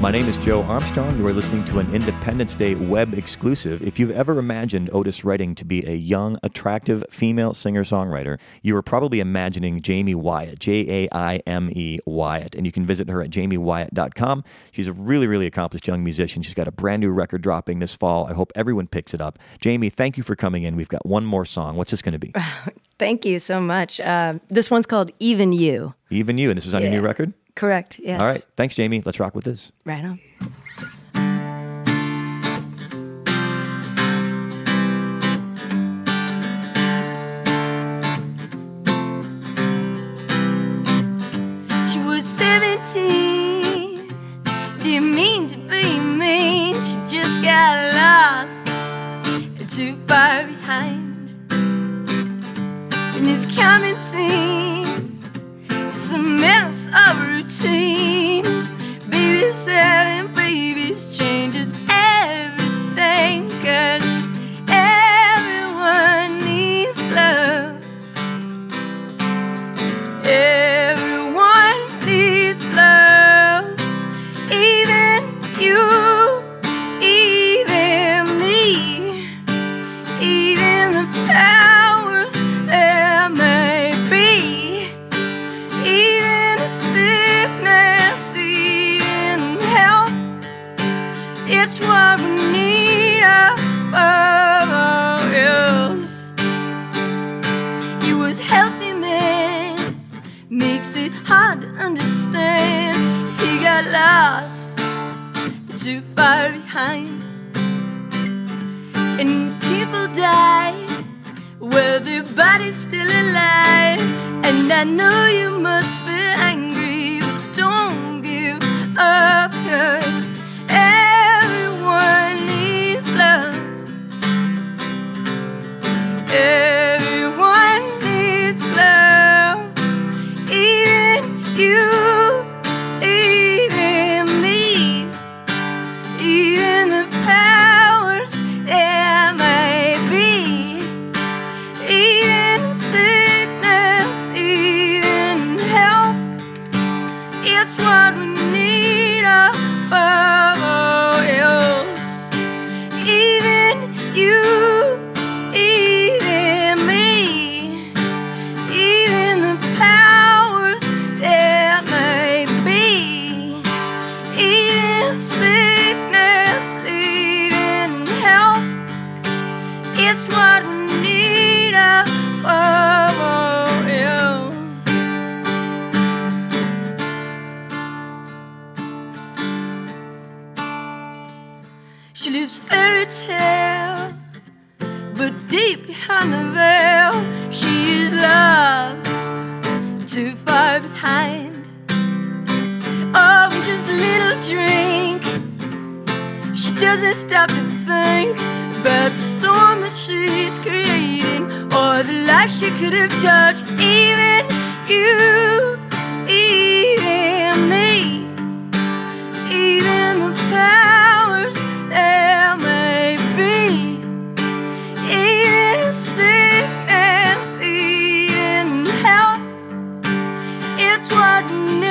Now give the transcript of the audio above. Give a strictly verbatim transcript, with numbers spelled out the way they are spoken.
My name is Joe Armstrong. You are listening to an Independence Day web exclusive. If you've ever imagined Otis Redding to be a young, attractive female singer-songwriter, you are probably imagining Jamie Wyatt, J A I M E Wyatt. And you can visit her at jamie wyatt dot com. She's a really, really accomplished young musician. She's got a brand new record dropping this fall. I hope everyone picks it up. Jamie, thank you for coming in. We've got one more song. What's this going to be? Thank you so much. Uh, this one's called Even You. Even You, and this is on Yeah. your new record? Correct, yes. All right. Thanks, Jamie. Let's rock with this. Right on. She was seventeen, didn't mean to be mean. She just got lost, too far behind. And this common scene, it's a mess of routine. Babies having babies changes everything, 'cause everyone needs love. Everyone needs love. Even you, even me, even the powers there may be. Even sickness, even help, it's what we need above all else. You was healthy man, makes it hard to understand. He got lost, too far behind. And people die, well, their body's still alive. And I know you must be angry, but don't give up, 'cause everyone needs love. Everyone needs love. Even you, even me, even the powers there may be. Even sickness, even health, it's what we need above all else. Even you, even me, even the powers there may be. Even sickness, even health, it's what we need above all else. She lives fairy tale, but deep behind the veil, she is lost, too far behind. Oh, with just a little drink, she doesn't stop to think about the storm that she's creating, or the life she could have touched. Even you, even me, even the powers there may be. Even sickness, even health, it's what we